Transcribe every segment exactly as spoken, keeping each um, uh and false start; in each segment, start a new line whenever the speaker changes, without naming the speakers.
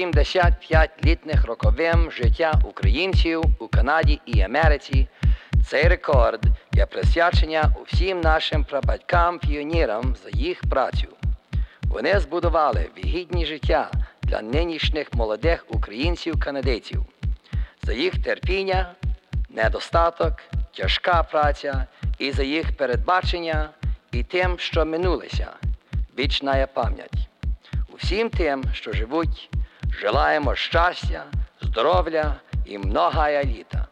сімдесят п'ять літніх роковим життя українців у Канаді і Америці. Цей рекорд є присвячення усім нашим прабатькам-піонерам за їх працю. Вони збудували гідне життя для нинішніх молодих українців-канадійців. За їх терпіння, недостаток, тяжка праця і за їх передбачення і тим, що минулися. Вічна є пам'ять. Усім тим, що живуть, желаємо щастя, здоров'я і многая літа.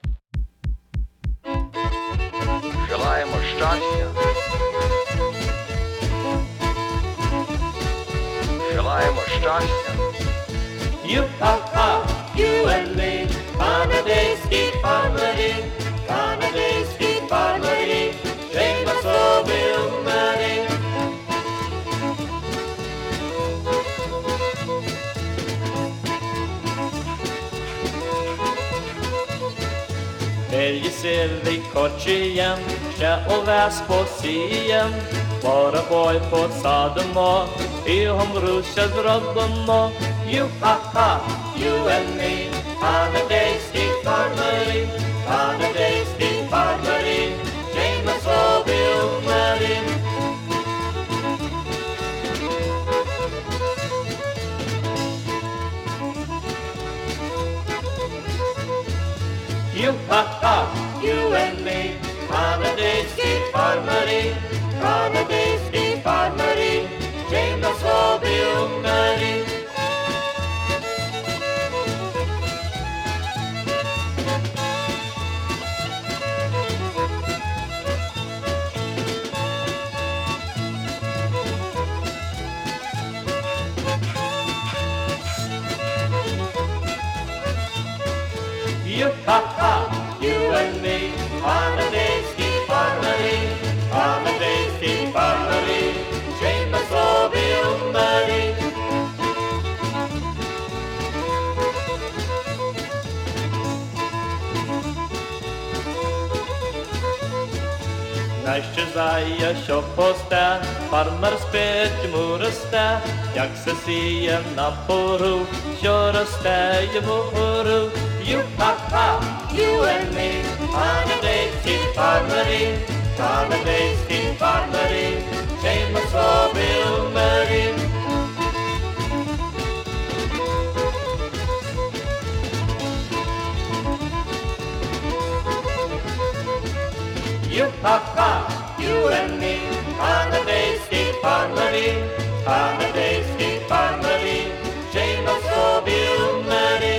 Желаємо щастя. Желаємо щастя.
Ю-ха-ха, you and me, канадейські фармери, канадейські фармери, ще масові умери. Ельїсивий кочієм, ще овес посієм, Воробой посадимо, і гомруся зробимо. Ю-ха-ха, you and me, канадейські фармери, канадейські фармери, ще й масові умери. Ю-ха-ха, you and me, канадейські фармери, канадейські фармери, ще й масові умери. Ю-ха-ха, you and me, канадейські фармери, канадейські фармери, ще й масові умери. Не щезає, що посте, фармер спить, йому росте, як се сіє на пору, що росте йому гору. Ю-ха-ха, you and me, канадейські фармери, канадейські фармери, ще й масові умери. Ю-ха-ха, you and me, канадейські фармери, канадейські фармери, ще й масові умери.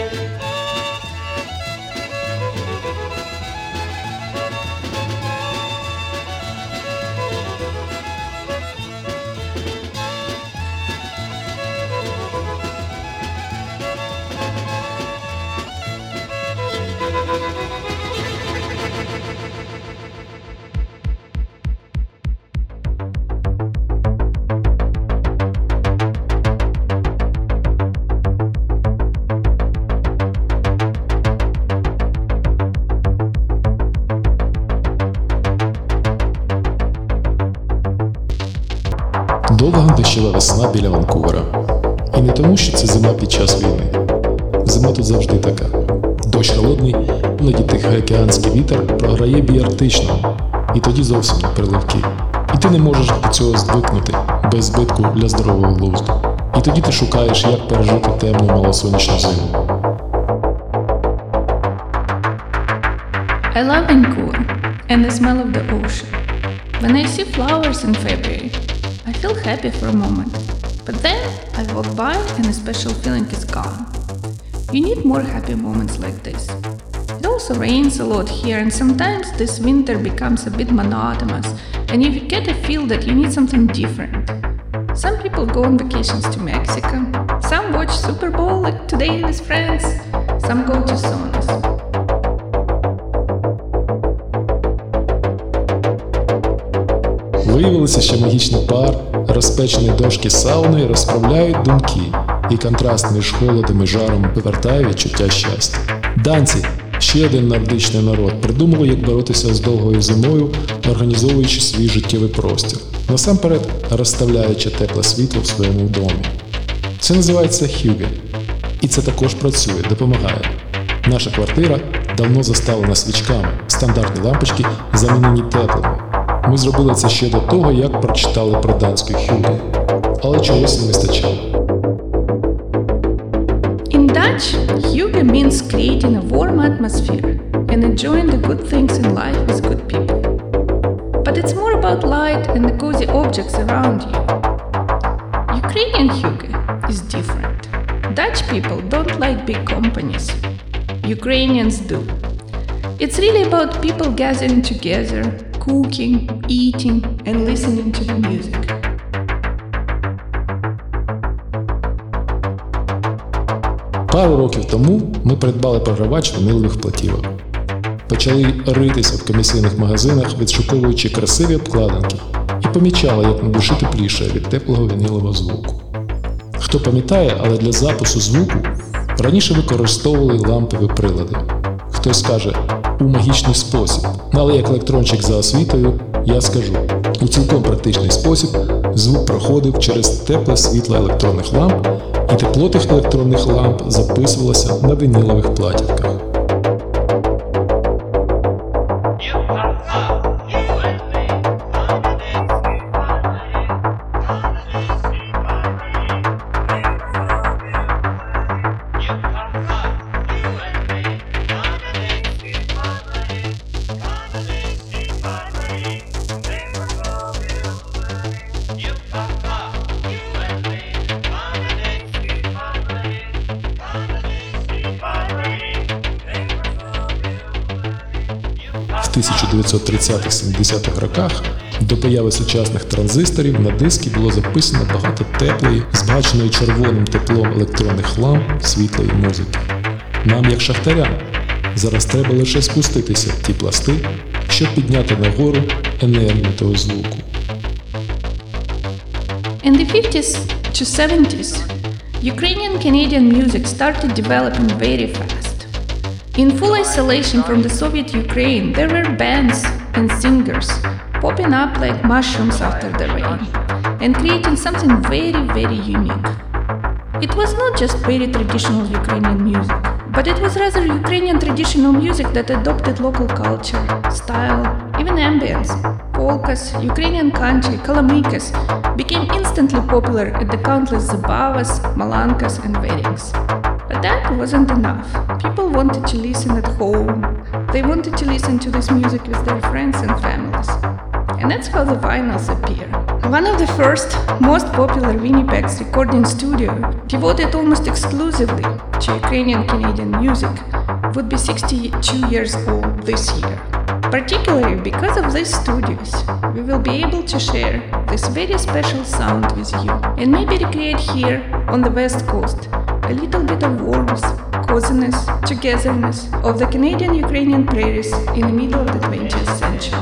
Довга дощова весна біля Ванкувера. І не тому, що це зима під час війни. Зима тут завжди така. Дощ холодний, іноді тихоокеанський вітер програє бій арктичного. І тоді зовсім не приливки. І ти не можеш до цього звикнути, без збитку для здорового глузду. І тоді ти шукаєш, як пережити темну малосонячну зиму.
I love Vancouver and the smell of the ocean. When I see flowers in February, I feel happy for a moment, but then I walk by and the special feeling is gone. You need more happy moments like this. It also rains a lot here, and sometimes this winter becomes a bit monotonous and you get a feel that you need something different. Some people go on vacations to Mexico, some watch Super Bowl like today with friends, some go to saunas.
Виявилося, що магічний пар, розпечені дошки сауни розправляють думки, і контраст між холодом і жаром повертає відчуття щастя. Данці, ще один нордичний народ, придумали, як боротися з довгою зимою, організовуючи свій життєвий простір, насамперед розставляючи тепле світло в своєму домі. Це називається хюге. І це також працює, допомагає. Наша квартира давно заставлена свічками, стандартні лампочки замінені теплими. Ми зробили це ще до того, як прочитали про данську Hygge. Але чогось не вистачало.
In Dutch, Hygge means creating a warm atmosphere and enjoying the good things in life with good people. But it's more about light and the cozy objects around you. Ukrainian Hygge is different. Dutch people don't like big companies. Ukrainians do. It's really about people gathering together, cooking, eating, and listening to the music.
Пару років тому ми придбали програвач вінилових платівок. Почали ритися в комісійних магазинах, відшуковуючи красиві обкладинки, і помічали, як на душі тепліше від теплого вінилового звуку. Хто пам'ятає, але для запису звуку раніше використовували лампові прилади. Хтось скаже «у магічний спосіб», але як електрончик за освітою я скажу «у цілком практичний спосіб» звук проходив через тепле світло електронних ламп, і тепло тих електронних ламп записувалося на вінилових платівках. В тисяча дев'ятсот тридцятих-сімдесятих роках до появи сучасних транзисторів на диски було записано багато теплої, збагаченої червоним теплом електронних ламп, світлої музики. Нам, як шахтарям, зараз треба лише спуститися в ті пласти, щоб підняти нагору енергію того звуку.
In the fifties to seventies, Ukrainian-Canadian music started developing very fast. In full isolation from the Soviet Ukraine, there were bands and singers popping up like mushrooms after the rain and creating something very, very unique. It was not just very traditional Ukrainian music, but it was rather Ukrainian traditional music that adopted local culture, style, even ambience. Polkas, Ukrainian country, kalamykas became instantly popular at the countless zabavas, malankas and weddings. But that wasn't enough. People wanted to listen at home. They wanted to listen to this music with their friends and families. And that's how the vinyls appear. One of the first, most popular Winnipeg's recording studio, devoted almost exclusively to Ukrainian-Canadian music, would be sixty-two years old this year. Particularly because of these studios, we will be able to share this very special sound with you and maybe recreate here on the West Coast a little bit of warmth, coziness, togetherness of the Canadian-Ukrainian prairies in the middle of the twentieth century.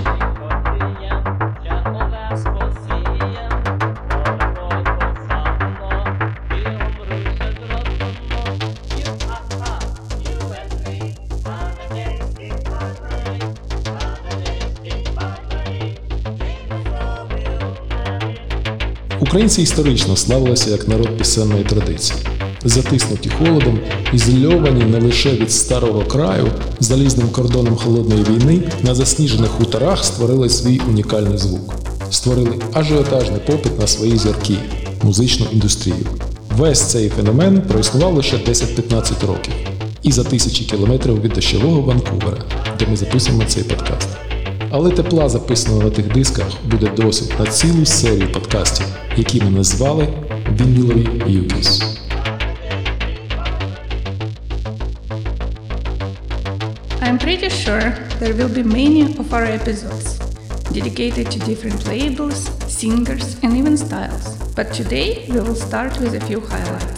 Українці історично славилися як народ пісенної традиції. Затиснуті холодом, ізольовані не лише від старого краю, залізним кордоном холодної війни, на засніжених хуторах створили свій унікальний звук. Створили ажіотажний попит на свої зірки – музичну індустрію. Весь цей феномен проіснував лише десять-п'ятнадцять років. І за тисячі кілометрів від дощового Ванкувера, де ми записуємо цей подкаст. Але тепла, записаного на тих дисках, буде досить на цілу серію подкастів, які ми назвали «Вінілові Hygges».
I'm pretty sure there will be many of our episodes dedicated to different labels, singers, and even styles. But today we will start with a few highlights.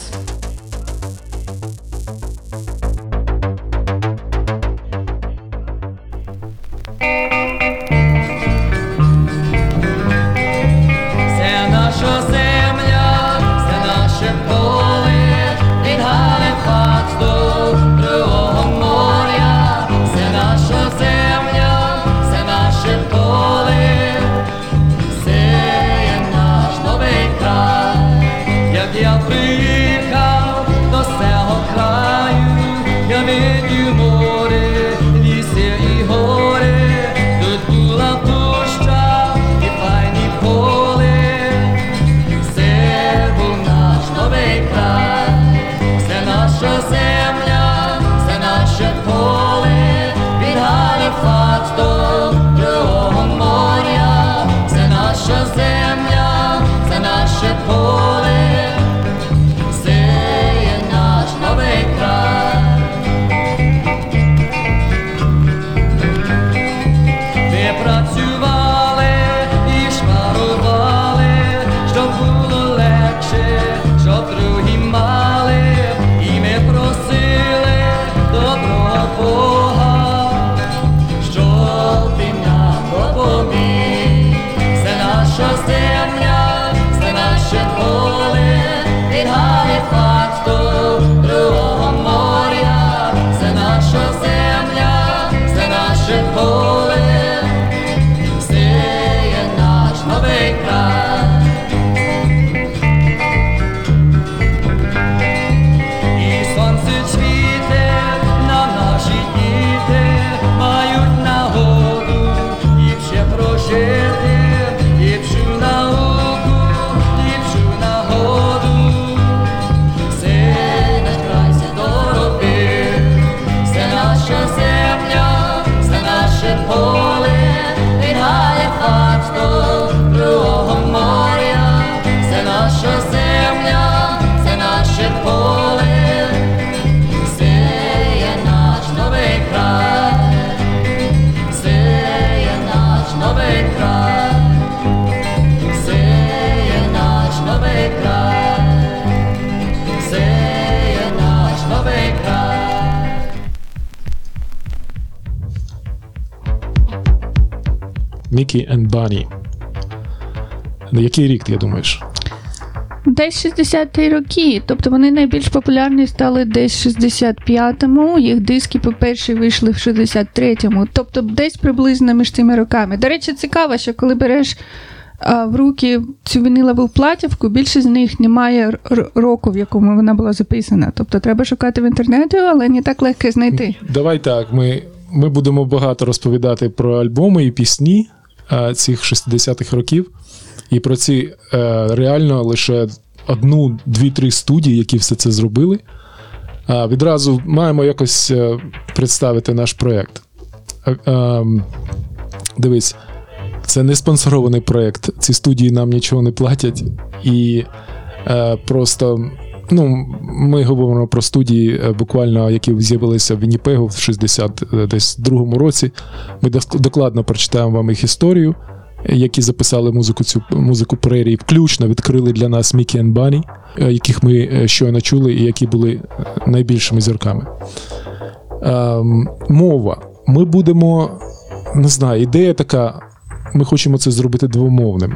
Я приїхав
Mickey and Bunny. Який рік, ти думаєш?
Десь шістдесяті роки, тобто вони найбільш популярні стали десь в шістдесят п'ятому, їх диски по-перше вийшли в шістдесят третьому, тобто десь приблизно між цими роками. До речі, цікаво, що коли береш а, в руки цю вінилову платівку, більшість з них немає р- року, в якому вона була записана. Тобто треба шукати в інтернеті, але не так легко знайти.
Давай так, ми, ми будемо багато розповідати про альбоми і пісні а, цих шістдесятих років. І про ці е, реально лише одну, дві, три студії, які все це зробили. А, відразу маємо якось е, представити наш проєкт. Е, е, дивись, це не спонсорований проєкт. Ці студії нам нічого не платять. І е, просто, ну, ми говоримо про студії, е, буквально, які з'явилися в Вінніпегу в шістдесят другому році. Ми докладно прочитаємо вам їх історію, які записали музику, цю музику прерії, включно відкрили для нас Mickey and Bunny, яких ми щойно чули і які були найбільшими зірками. Ем, мова. Ми будемо, не знаю, ідея така, ми хочемо це зробити двомовним.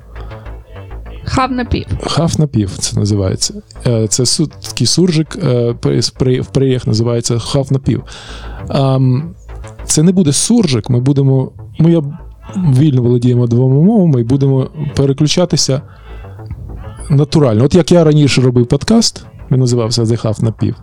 Хав-напів.
Хав-напів це називається. Це су, такий суржик, в прериях називається хав-напів. Ем, це не буде суржик, ми будемо, ми вільно володіємо двома мовами і будемо переключатися натурально. От як я раніше робив подкаст, він називався The Half Напів,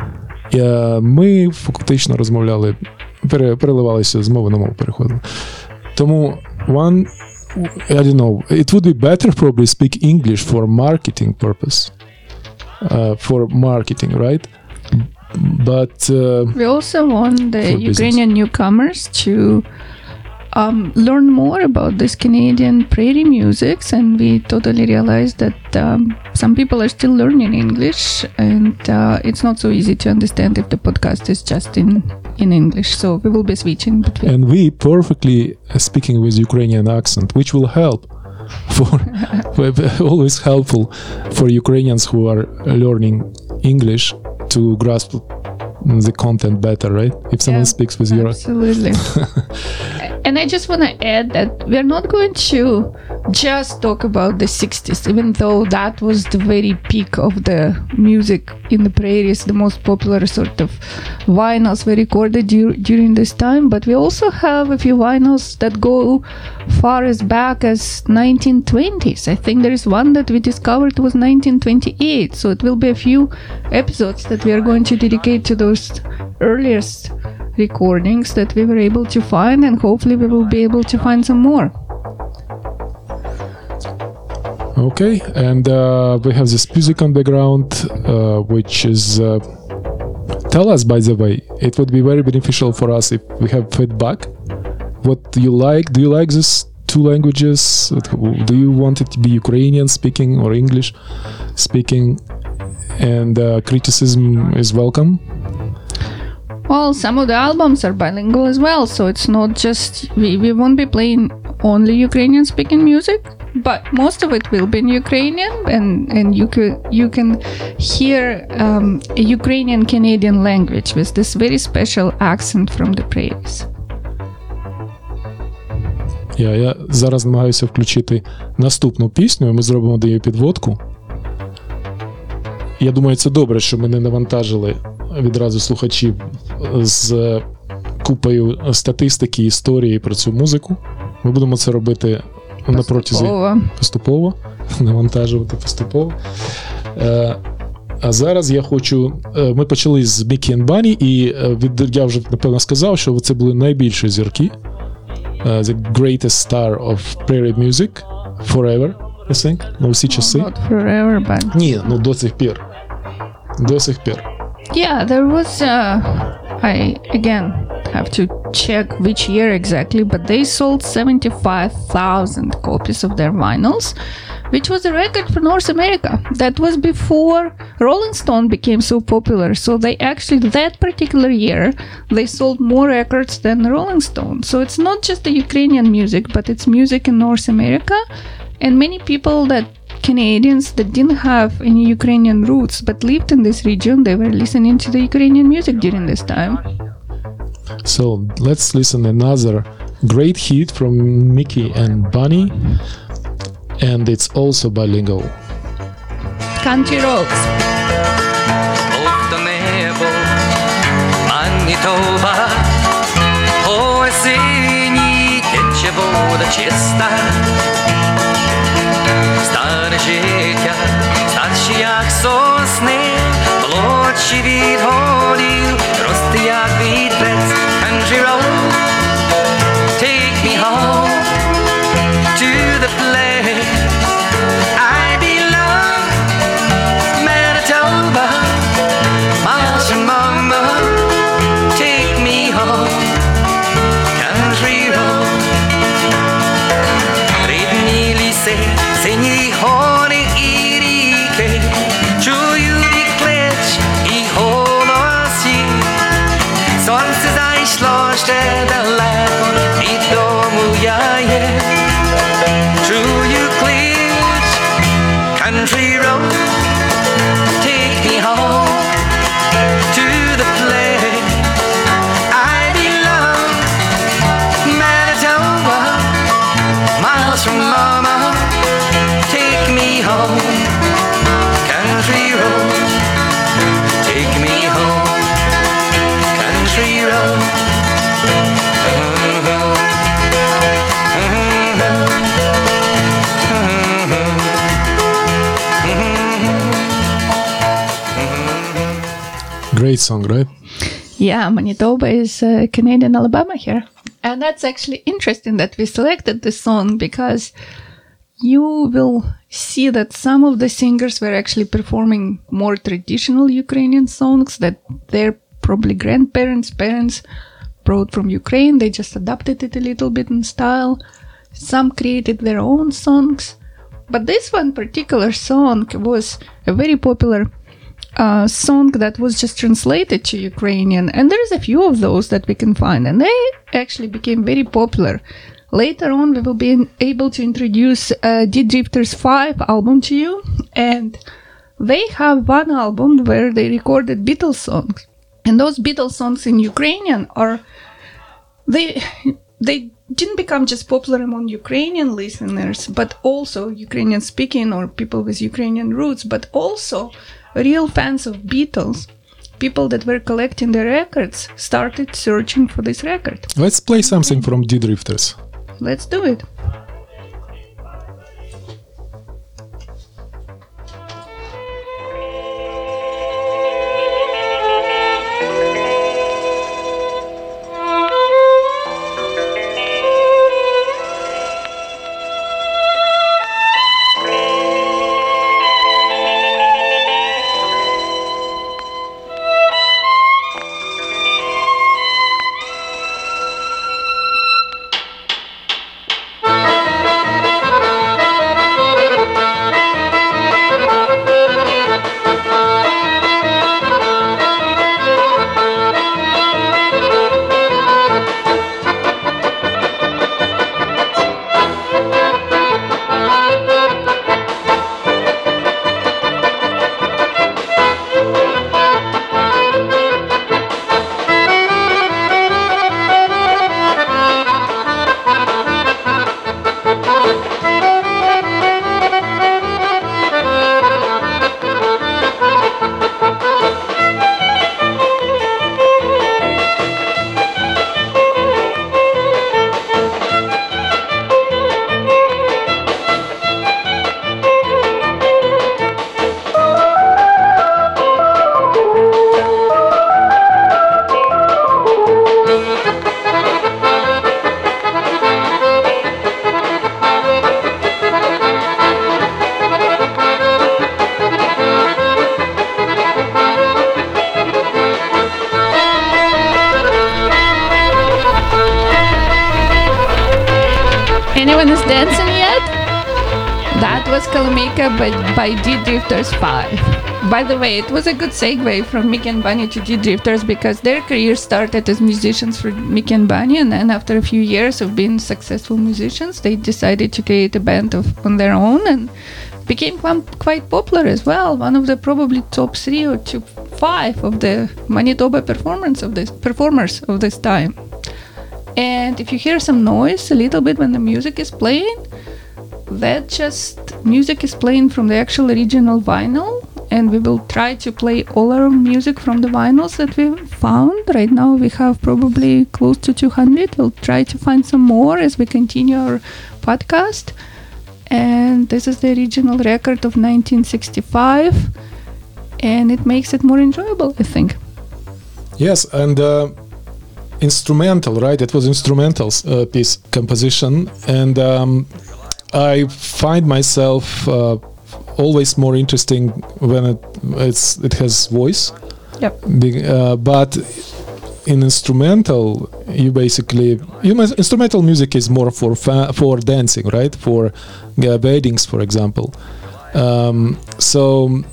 ми фактично розмовляли, переливалися з мови на мову, переходили. Тому one, I don't know, it would be better probably speak English for marketing purpose. Uh, for marketing, right? But uh,
we also want the Ukrainian newcomers to Um, learn more about this Canadian prairie music, and we totally realized that um, some people are still learning English, and uh, it's not so easy to understand if the podcast is just in, in English. So we will be switching between.
And we perfectly speaking with Ukrainian accent, which will help for always helpful for Ukrainians who are learning English to grasp the content better, right? If someone
yeah,
speaks with your
absolutely. And I just want to add that we're not going to just talk about the sixties, even though that was the very peak of the music in the prairies, the most popular sort of vinyls were recorded dur- during this time. But we also have a few vinyls that go far as back as nineteen twenties. I think there is one that we discovered was nineteen twenty-eight. So it will be a few episodes that we are going to dedicate to those earliest recordings that we were able to find, and hopefully we will be able to find some more.
Okay, and uh, we have this music on background, uh, which is uh, tell us, by the way, it would be very beneficial for us if we have feedback. What do you like? Do you like these two languages? Do you want it to be Ukrainian speaking or English speaking? And uh, criticism is welcome.
Well, some of the albums are bilingual as well, so it's not just, we, we won't be playing only Ukrainian speaking music, but most of it will be in Ukrainian, and, and you, could, you can hear um, a Ukrainian Canadian language with this very special accent from the prairies.
Я, я зараз намагаюся включити наступну пісню, і ми зробимо до її підводку. Я думаю, це добре, що ми не навантажили відразу слухачів з купою статистики, історії про цю музику. Ми будемо це робити на протязі поступово, навантажувати поступово. А зараз я хочу... Ми почали з Mickey and Bunny, і від, я вже, напевно, сказав, що це були найбільші зірки. The greatest star of prairie music forever, I think, на всі часи.
Not forever, but...
Ні, ну до сих пір. До сих пір.
Yeah, there was, uh, I again have to check which year exactly, but they sold seventy-five thousand copies of their vinyls, which was a record for North America. That was before Rolling Stone became so popular. So they actually, that particular year, they sold more records than Rolling Stone. So it's not just the Ukrainian music, but it's music in North America. And many people that Canadians that didn't have any Ukrainian roots but lived in this region, they were listening to the Ukrainian music during this time.
So let's listen another Great hit from Mickey and Bunny, and it's also bilingual.
Country Roads.
Off the nebo, Manitoba, по осені тече вода чиста. Старе життя, старші як сосни, молодші від горів, рости як вітрець. Country road, take me home to the place I belong. Manitoba, miles from mama, take me home. Country road, рідні ліси, сині гори і ріки, чую їх клич і голос їх. Сонце зайшло ще далеко, від дому я є. Чую клич, country road, take me home to the place I belong. Manitoba, miles from mama, take me home. Country road, take me home. Country road.
Great song, right?
Yeah, Manitoba is uh, Canadian Alabama here. And that's actually interesting that we selected this song because you will see that some of the singers were actually performing more traditional Ukrainian songs that their probably grandparents, parents brought from Ukraine. They just adapted it a little bit in style. Some created their own songs. But this one particular song was a very popular uh, song that was just translated to Ukrainian. And there's a few of those that we can find. And they actually became very popular. Later on, we will be able to introduce uh, Die Drifters five album to you. And they have one album where they recorded Beatles songs. And those Beatles songs in Ukrainian are, they they didn't become just popular among Ukrainian listeners, but also Ukrainian speaking or people with Ukrainian roots, but also real fans of Beatles. People that were collecting the records started searching for this record.
Let's play something from Die Drifters.
Let's do it. Anyone is dancing yet? That was Kalamika by, by Die Drifters five. By the way, it was a good segue from Mickey and Bunny to Die Drifters because their career started as musicians for Mickey and Bunny, and then after a few years of being successful musicians, they decided to create a band of, on their own and became quite popular as well. One of the probably top three or top five of the Manitoba performance of this performers of this time. And if you hear some noise a little bit when the music is playing, that just music is playing from the actual original vinyl, and we will try to play all our music from the vinyls that we found. Right now we have probably close to two hundred. We'll try to find some more as we continue our podcast. And this is the original record of nineteen sixty-five, and it makes it more enjoyable, I think.
Yes, and uh, instrumental, right? It was instrumental uh, piece composition, and um, I find myself uh, always more interesting when it it's it has voice.
Yep.
Be- uh, but in instrumental, you basically you must, instrumental music is more for fa- for dancing, right? For uh, weddings, for example. Um, so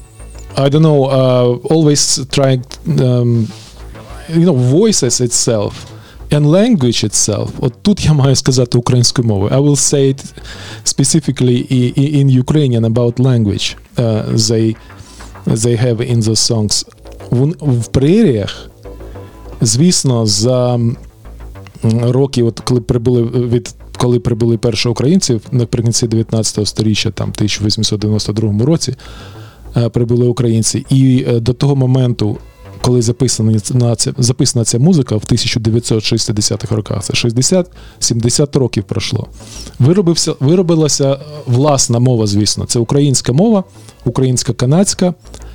I don't know. Uh, always trying, um, you know, voices itself and language itself. От тут я маю сказати українською мовою. I will say it specifically in Ukrainian about language uh, they they have in those songs. В, в преріях, звісно, за роки, от коли прибули від коли прибули перші українці наприкінці дев'ятнадцятого сторіччя, там тисяча вісімсот дев'яносто другому році, прибули українці, і до того моменту, коли записана ця, записана ця музика в тисяча дев'ятсот шістдесятих роках, це шістдесят-сімдесят років пройшло, виробився, виробилася власна мова, звісно. Це українська мова, українська канадська,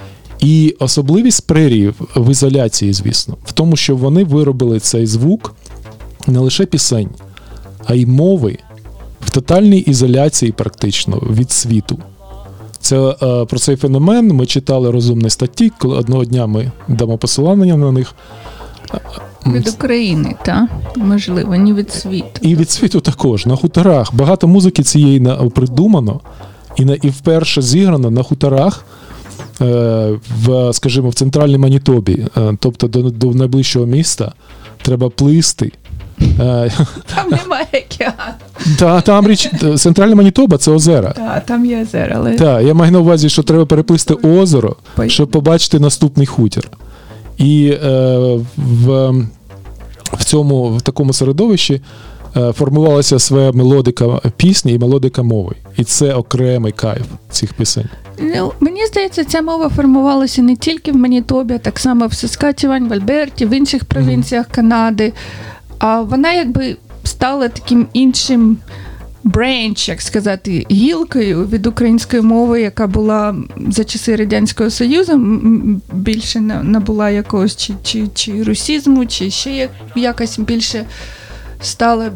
і особливість преріїв в ізоляції, звісно, в тому, що вони виробили цей звук не лише пісень, а й мови в тотальній ізоляції практично від світу. Це, е, про цей феномен ми читали розумні статті, коли одного дня ми дамо посилання на них.
Від України, так? Можливо, не від світу.
І від світу також, на хуторах. Багато музики цієї на, придумано і, на, і вперше зіграно на хуторах, е, в, скажімо, в центральній Манітобі. Е, тобто до, до найближчого міста треба плисти.
Там немає океану.
Та, там річ, центральна Манітоба – це озера.
Так, там є озера, але...
Так, я маю на увазі, що треба переплисти озеро,
Пой...
щоб побачити наступний хутір. І е, в, в цьому, в такому середовищі е, формувалася своя мелодика пісні і мелодика мови. І це окремий кайф цих пісень.
Ну, мені здається, ця мова формувалася не тільки в Манітобі, а так само в Саскатчевані, в Альберті, в інших провінціях mm-hmm. Канади. А вона якби стала таким іншим бренч, як сказати, гілкою від української мови, яка була за часи Радянського Союзу, більше набула якогось чи, чи, чи русізму, чи ще якось більше стала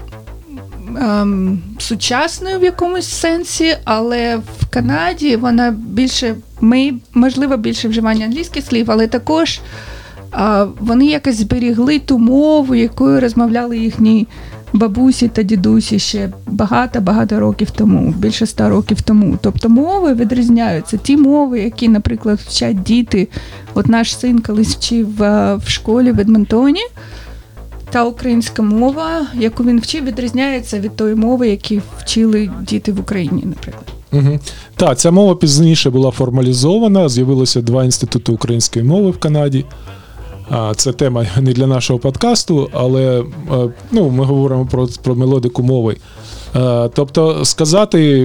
ем, сучасною в якомусь сенсі, але в Канаді вона більше, ми, можливо, більше вживання англійських слів, але також а вони якось зберігли ту мову, якою розмовляли їхні бабусі та дідусі ще багато-багато років тому, більше ста років тому. Тобто мови відрізняються. Ті мови, які, наприклад, вчать діти. От наш син колись вчив в школі в Едмонтоні, та українська мова, яку він вчив, відрізняється від тої мови, які вчили діти в Україні, наприклад.
Угу. Так, ця мова пізніше була формалізована, з'явилося два інститути української мови в Канаді. Це тема не для нашого подкасту, але ну, ми говоримо про, про мелодику мови. Тобто сказати,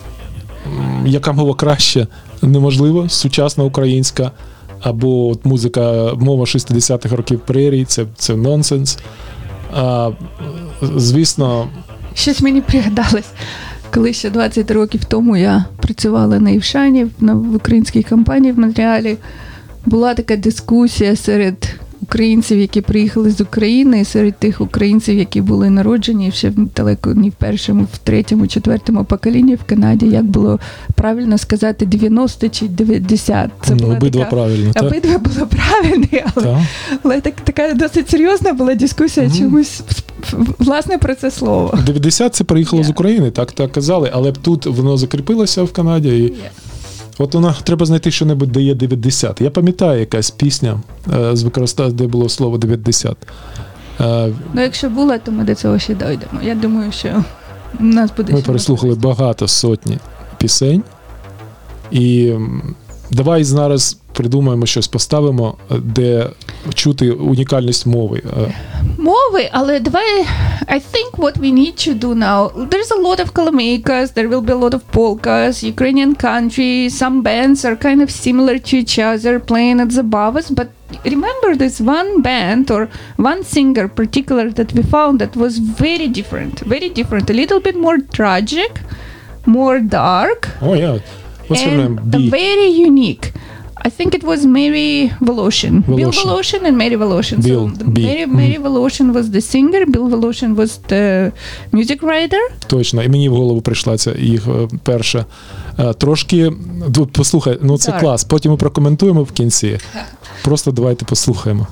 яка мова краще, неможливо, сучасна українська, або от музика, мова шістдесятих років прерій, це, це нонсенс. А, звісно...
Щось мені пригадалось. Коли ще двадцять років тому я працювала на Івшані, в українській компанії в Монреалі, була така дискусія серед українців, які приїхали з України, серед тих українців, які були народжені ще далеко не в першому, в третьому, четвертому поколінні в Канаді, як було правильно сказати, дев'яносто чи дев'ятдесят. Це
ну, обидва така, правильно, так?
Обидва було правильні, але, так. але так, така досить серйозна була дискусія mm. чомусь, власне, про це слово.
дев'ятдесят це приїхало yeah. з України, так, так казали, але тут воно закріпилося в Канаді і yeah. От вона, треба знайти що-небудь, де є дев'ятдесят. Я пам'ятаю якась пісня е, з використання, де було слово дев'ятдесят. Е,
ну, якщо було, то ми до цього ще дійдемо. Я думаю, що у нас буде...
Ми переслухали багато сотні пісень. І давай зараз придумаємо щось, поставимо, де чути унікальність мови.
Мови, але давай, I think what we need to do now, there's a lot of kalameikas, there will be a lot of polkas, Ukrainian country, some bands are kind of similar to each other, playing at the bars, but remember this one band or one singer particular that we found that was very different, very different, a little bit more tragic, more dark.
Oh yeah, what's her name? B.
Very unique. I think it was Mary Voloshin.
Voloshin.
Bill Voloshin and Mary Voloshin.
Bill,
so
B.
Mary, Mary Voloshin was the singer, Bill Voloshin was the music writer.
Точно, і мені в голову прийшла ця їх е, перша. Е, Трошки, тут послухай, ну це
Так.
клас, потім ми прокоментуємо в кінці. Просто давайте послухаємо.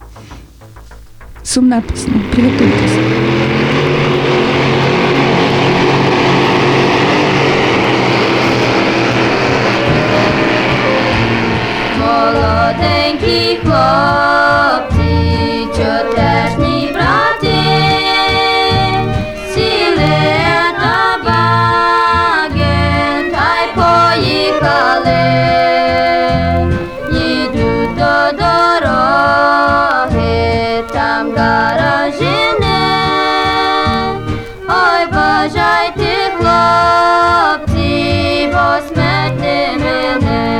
Сумна пісня, приготуйтесь.
Молоденькі хлопці, чотешні брати, сіли на баген та й поїхали. Їдуть до дороги, там гаражини. Ой, бажайте, хлопці, бо смерть не мине.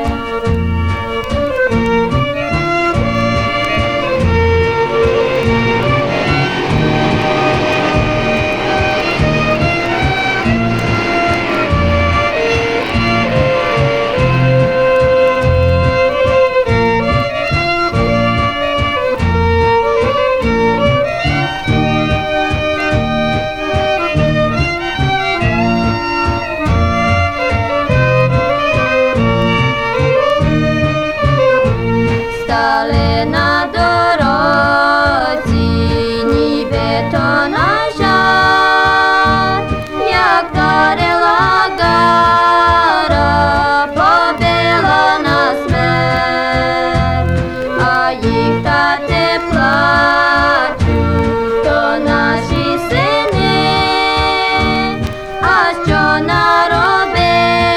Стали на дорозі, нібито на жаль, як дарила гара, побила на смерть, а їх тати плачуть, то наші сини, а що наробили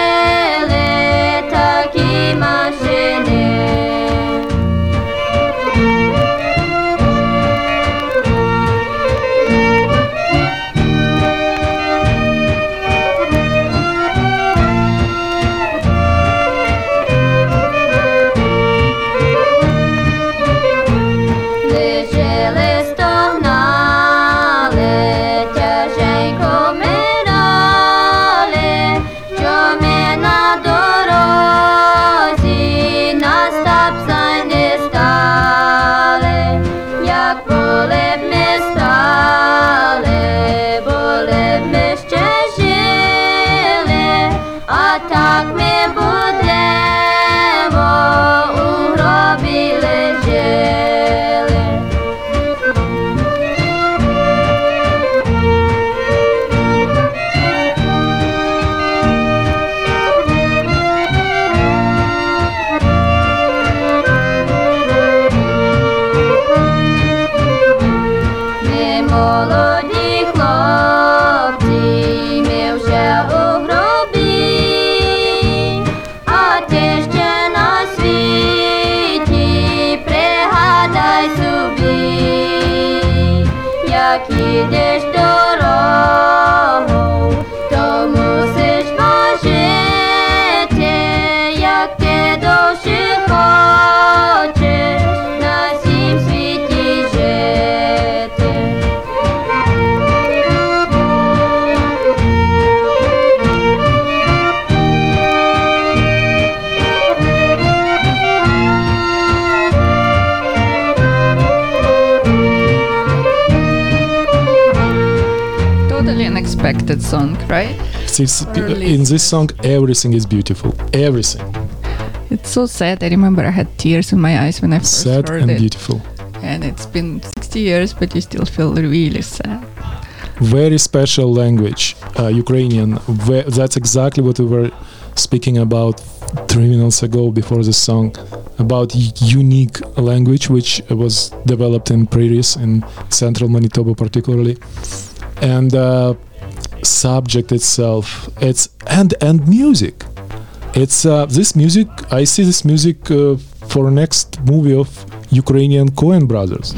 такі машини. Лежали, стогнали, тяженько вмирали, що ми на дорозі на стапсай не стали, як були б ми стали, були б ми ще жили, а так ми будемо у гробі лежали. Ми молоді хлопці, ми вже у гробі, а ти ще на світі, пригадай собі, як їдеш дорогу, то мусиш важити, як ти душі хочеш на сім світі жити.
Totally unexpected song, right?
This- In this song, everything is beautiful. Everything.
It's so sad. I remember I had tears in my eyes when I first
Sad
heard
and
it.
beautiful.
And it's been sixty years, but you still feel really sad.
Very special language, uh, Ukrainian. Ve- That's exactly what we were speaking about three minutes ago before the song, about y- unique language which was developed in prairies in central Manitoba particularly. And uh, subject itself, it's and and music. It's uh, this music. I see this music uh, for next movie of Ukrainian Coen brothers.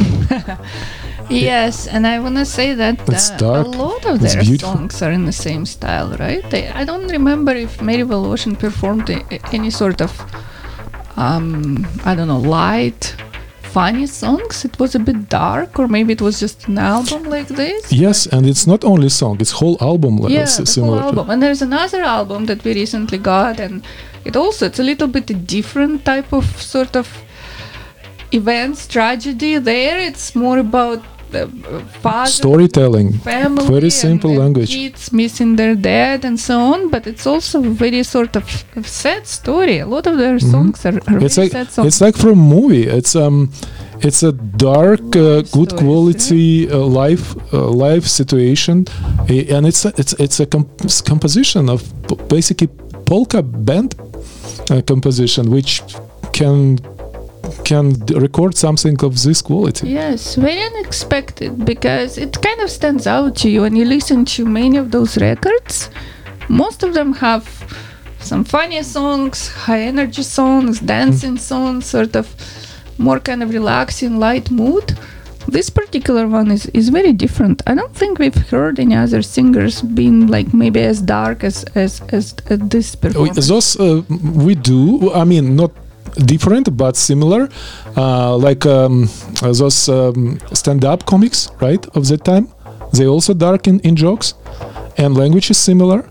Yes, and I want to say that
It's
uh,
dark,
a lot of
it's
their
beautiful.
songs are in the same style, right? They, I don't remember if Mary Voloshin performed a, any sort of, um, I don't know, light, funny songs. It was a bit dark, or maybe it was just an album like this.
Yes, and it's not only song; it's whole album. like,
Yeah,
s-
the
similar
whole
to-
album. And there's another album that we recently got, and it also it's a little bit a different type of sort of events, tragedy. There, it's more about uh, father,
Storytelling,
family,
very
and-
simple
and
language.
kids missing their dad and so on. But it's also very sort of a sad story. A lot of their songs are, are
Mm-hmm. It's
very
like
sad songs.
it's like from movie. It's um, it's a dark, uh,
Life
good
stories,
quality uh, life uh, life situation, Eh, and it's a, it's it's a comp- s- composition of p- basically polka band uh, composition, which can can d- record something of this quality.
Yes, very unexpected because it kind of stands out to you when you listen to many of those records. Most of them have some funny songs, high energy songs, dancing songs, sort of more kind of relaxing, light mood. This particular one is, is very different. I don't think we've heard any other singers being like maybe as dark as as as, as this
Oh,
performance.
Those uh, we do. I mean, not different but similar. Uh, like um, uh, those um, stand-up comics, right, of that time. They also dark in, in jokes, and language is similar.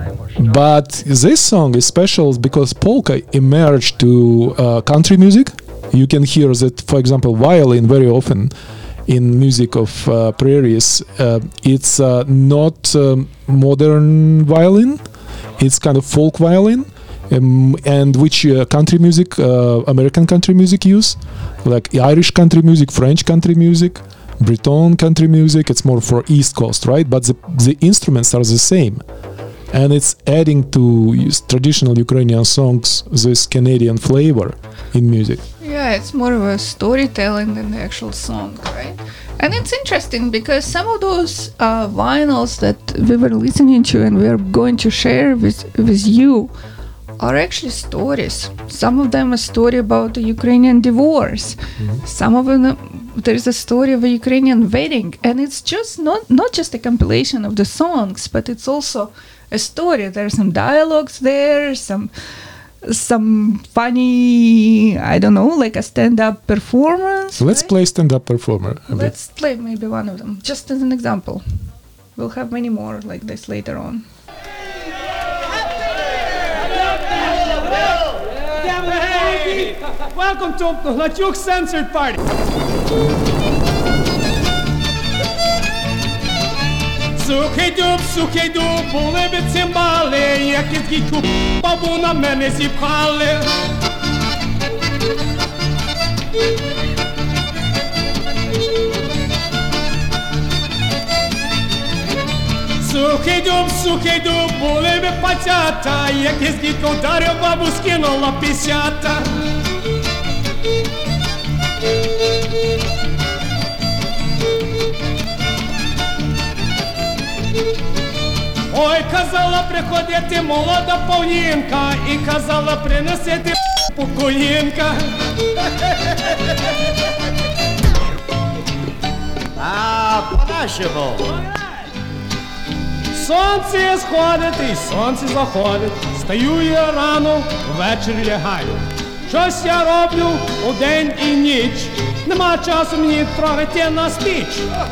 But this song is special because polka emerged to uh, country music. You can hear that, for example, violin very often in music of uh, prairies. Uh, it's uh, not um, modern violin. It's kind of folk violin, um, and which uh, country music, uh, American country music use, like Irish country music, French country music, Breton country music. It's more for East Coast, right? But the, the instruments are the same. And it's adding to us- traditional Ukrainian songs this Canadian flavor in music.
Yeah, it's more of a storytelling than the actual song, right? And it's interesting because some of those uh, vinyls that we were listening to and we are going to share with, with you are actually stories. Some of them a story about the Ukrainian divorce. Some of them there's a story of a Ukrainian wedding, and it's just not not just a compilation of the songs, but it's also a story. There's some dialogues there, some some funny, I don't know, like a stand-up performance.
So let's
right?
play stand-up performer a bit.
Let's play maybe one of them, just as an example. We'll have many more like this later on.
Hey! Welcome to the Latyuk Censored Party. Сухий дуб, сухий дуб, були б цимбали, як із гічу бабу на мене зіпхали. Сухий дуб, сухий дуб, були б пацята, як із гічу вдарив бабу, скинула пісята. Ой, казала приходити молода повнінка, і казала принесити покоїнка.
А по-нашому.
Сонце сходить, і сонце заходить, стаю я рано, ввечері лягаю. Щось я роблю у день і ніч, нема часу мені трогати на спіч.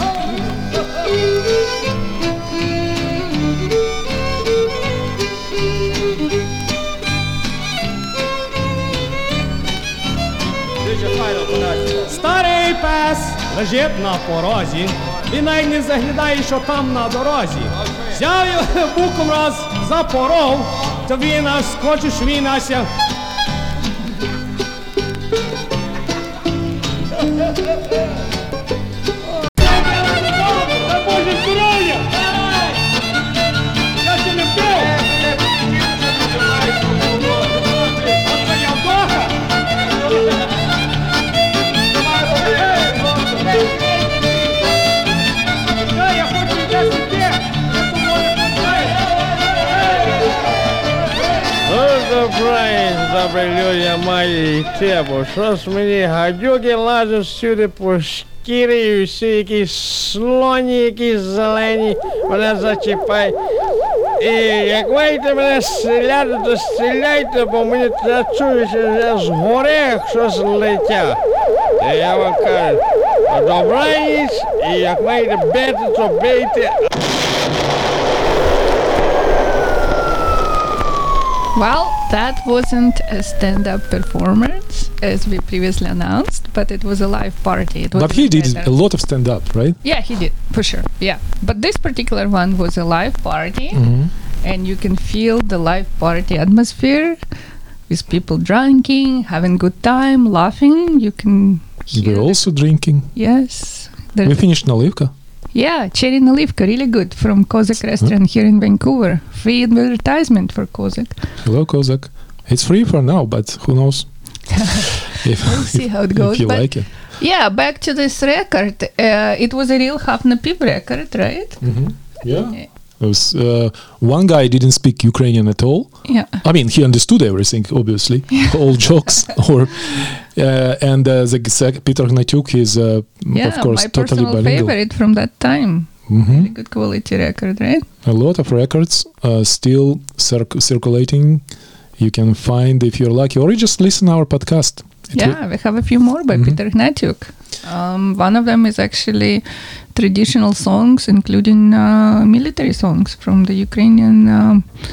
Старий пес лежить на порозі, він навіть не заглядає, що там на дорозі. Взяв його буком раз запоров, то він аж скочив, швінася. Боже здоров'я! Я ще не вбив! Я вдоха! Я хочу йти сюди!
Who's the brains?
добрі люди, мої йти, бо що ж мені гадюки лазять сюди по шкірі, і всі якісь слоні, якісь зелені, мене зачіпають. І як маєте мене стріляти, то стріляйте, бо мені я чую, що я згори щось летять. І я вам кажу, добраніч, і як маєте бити, то бийте.
Well, that wasn't a stand-up performance, as we previously announced, but it was a live party. It was
But he did
better.
a lot of stand-up, right?
Yeah, he did, for sure. Yeah. But this particular one was a live party,
Mm-hmm.
and you can feel the live party atmosphere with people drinking, having good time, laughing. You can hear.
We're also drinking.
Yes.
We
There's-
finished Nalivka.
yeah, Cherry Nalivka, really good, from Kozak restaurant here in Vancouver. Free advertisement for Kozak.
Hello, Kozak. It's free for now, but who knows? if,
We'll see how it goes.
if you
but
like it.
yeah, back to this record. Uh, it was a real Hafnapip record, right?
Mm-hmm. Yeah. There was, uh, one guy didn't speak Ukrainian at all.
Yeah.
I mean, he understood everything, obviously, all jokes. Or uh, and uh, the sec- Peter Gnatyuk is, uh,
Yeah,
of course,
my
totally
personal
bilingual.
favorite from that time.
Mhm.
Really good quality record, right?
A lot of records uh, still circ- circulating. You can find if you're lucky, or you just listen our podcast. It
yeah,
will-
we have a few more by
Mhm.
Peter Gnatyuk. Um, one of them is actually traditional songs, including uh, military songs from the Ukrainian um,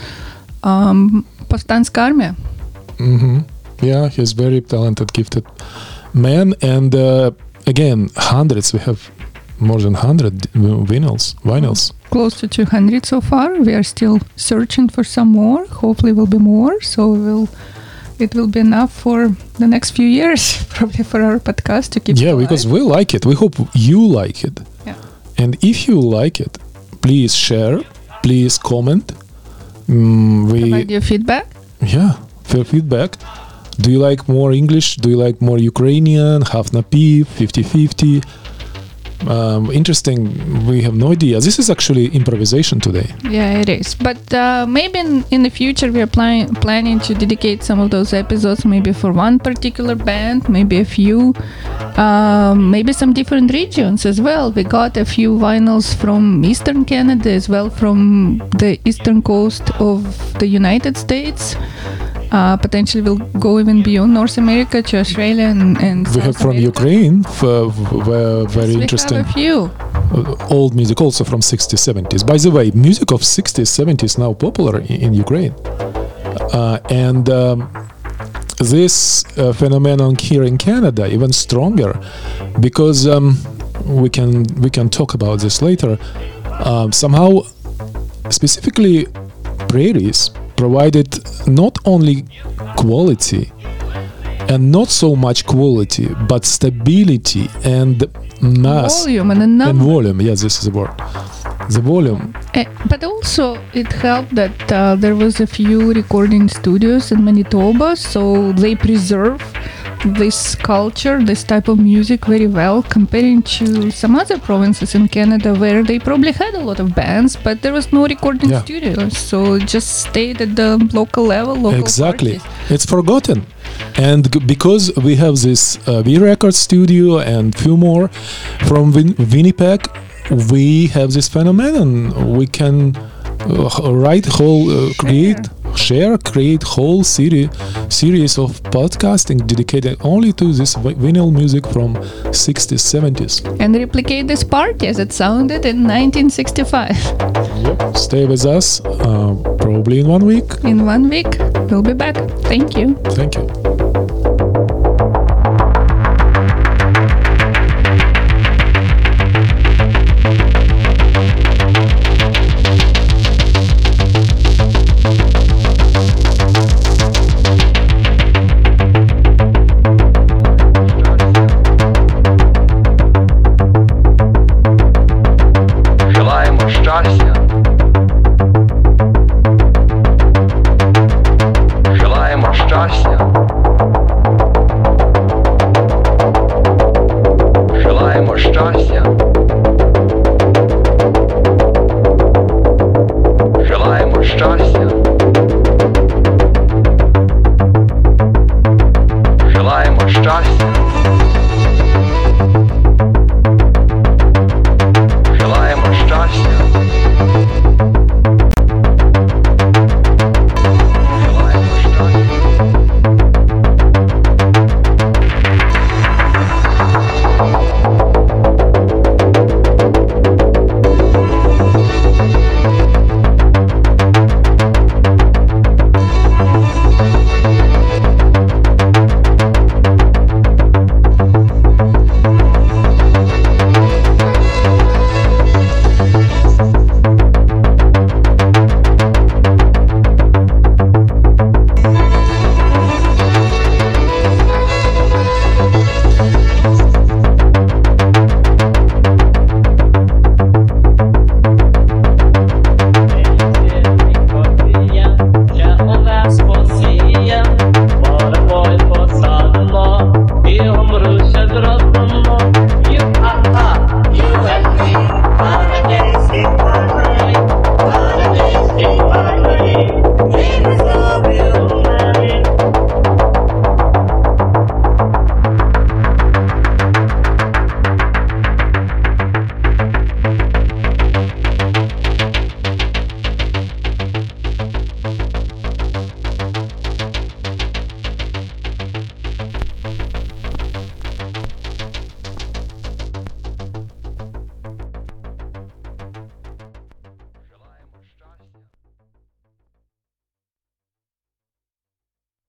um, Повстанська армія.
Mhm. Yeah, he's very talented, gifted man, and uh, again, hundreds. We have more than hundred vinyls. Vinyls.
Close to two hundred so far. We are still searching for some more. Hopefully, will be more. So we'll. It will be enough for the next few years, probably for our podcast to keep.
Yeah,
it
because
alive.
we like it. We hope you like it.
Yeah.
And if you like it, please share. Please comment. Mm, we
Provide your feedback.
yeah, for feedback. Do you like more English? Do you like more Ukrainian? Half Napiv, fifty-fifty? Um, interesting. We have no idea. This is actually improvisation today.
Yeah, it is. But uh, maybe in, in the future we are pla- planning to dedicate some of those episodes maybe for one particular band, maybe a few, um, maybe some different regions as well. We got a few vinyls from Eastern Canada as well, from the eastern coast of the United States. Uh, potentially we'll go even beyond North America to Australia and, and
We
South
have from
America.
Ukraine, f- f- very
We
interesting.
have a few.
uh, old music also from sixties, seventies. By the way, music of sixties, seventies now popular in, in Ukraine. Uh, and um, this uh, phenomenon here in Canada even stronger because um, we can we can talk about this later. Um, somehow, specifically, prairies provided not only quality and not so much quality, but stability and mass
Volume and a
and
number.
volume. Yes, this is the word. The volume.
Eh, but also it helped that uh, there was a few recording studios in Manitoba, so they preserve this culture, this type of music very well, comparing to some other provinces in Canada where they probably had a lot of bands, but there was no recording
Yeah.
studios, so it just stayed at the local level, local
Exactly.
parties.
It's forgotten. And g- because we have this uh, V Record studio and few more from Win- Winnipeg, we have this phenomenon. We can uh, write whole, uh, create, share, create whole series series of podcasting dedicated only to this vi- vinyl music from sixties, seventies.
And replicate this party as it sounded in nineteen sixty-five.
Yep. Stay with us, uh, probably in one week.
In one week, we'll be back. Thank you.
Thank you.